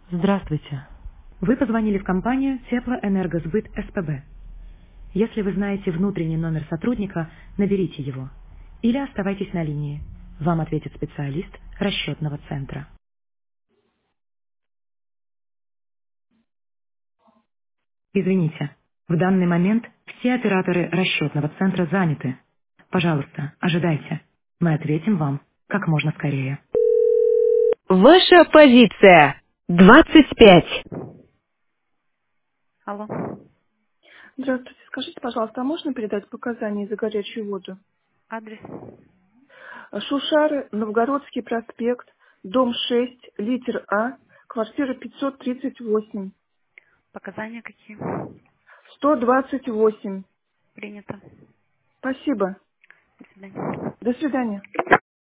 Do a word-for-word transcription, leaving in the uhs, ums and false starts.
Здравствуйте. Вы позвонили в компанию Теплоэнергосбыт СПБ. Если вы знаете внутренний номер сотрудника, наберите его. Или оставайтесь на линии. Вам ответит специалист расчетного центра. Извините, в данный момент все операторы расчетного центра заняты. Пожалуйста, ожидайте. Мы ответим вам как можно скорее. Ваша позиция. двадцать пять. Алло. Здравствуйте. Скажите, пожалуйста, а можно передать показания за горячую воду? Адрес. Шушары, Новгородский проспект, дом шесть, литер А, квартира пятьсот тридцать восемь, Показания какие? сто двадцать восемь. Принято. Спасибо. До свидания. До свидания.